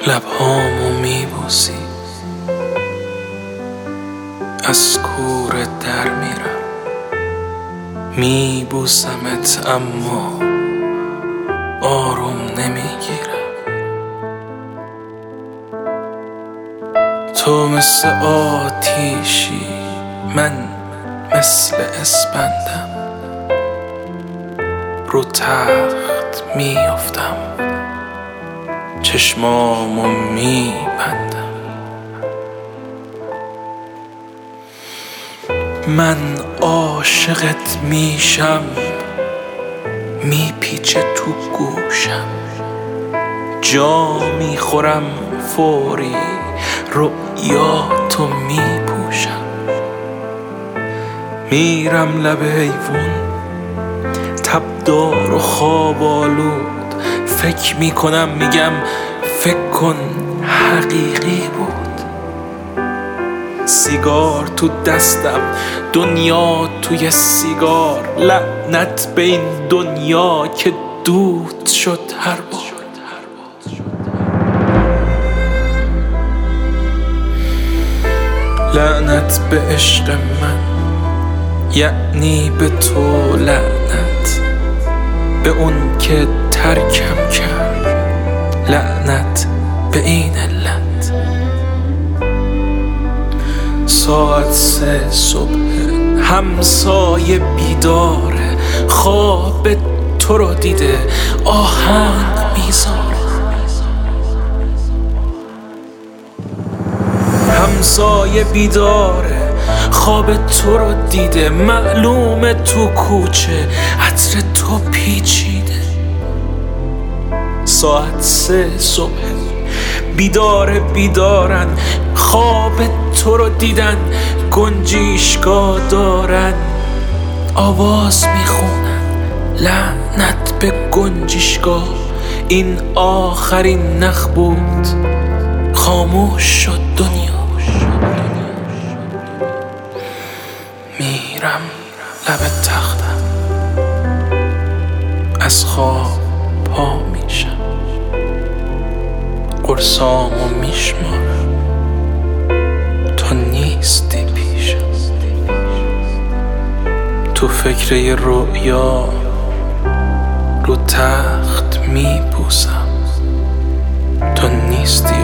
لبهامو میبوسی، از کوره در میرم میبوسمت اما آروم نمیگیرم. تو مثل آتیشی، من مثل اسپندم، رو تخت میافتم چشمامو میبندم. من عاشقت میشم، میپیچه تو گوشم، جا میخورم فوری، رؤیاتو میپوشم. میرم لب حیوون، تبدار و خواب آلود، فکر میکنم میگم فکر کن حقیقی بود. سیگار تو دستم، دنیا توی سیگار، لعنت به این دنیا که دود شد هر بار. لعنت به عشق من، یعنی به تو لعنت، به اون که ترکم کرد، لعنت به این علت. ساعت 3 صبح، همسایه بیداره، خواب تو رو دیده آهنگ میذاره. همسایه بیداره، خواب تو رو دیده، معلومه تو کوچه عطر تو پیچیده. ساعت 3 صبح، بیدارن، خواب تو رو دیدن، گنجیشگاه دارن، آواز میخونن، لعنت به گنجیشگاه. این آخرین نخ بود، خاموش شد دنیا. میرم لب تختم، از خواب پا میشم، قرصامو میشمارم، تو نیستی پیشم. تو فکر یه رؤیا، رو تخت میپوسم، تو نیستی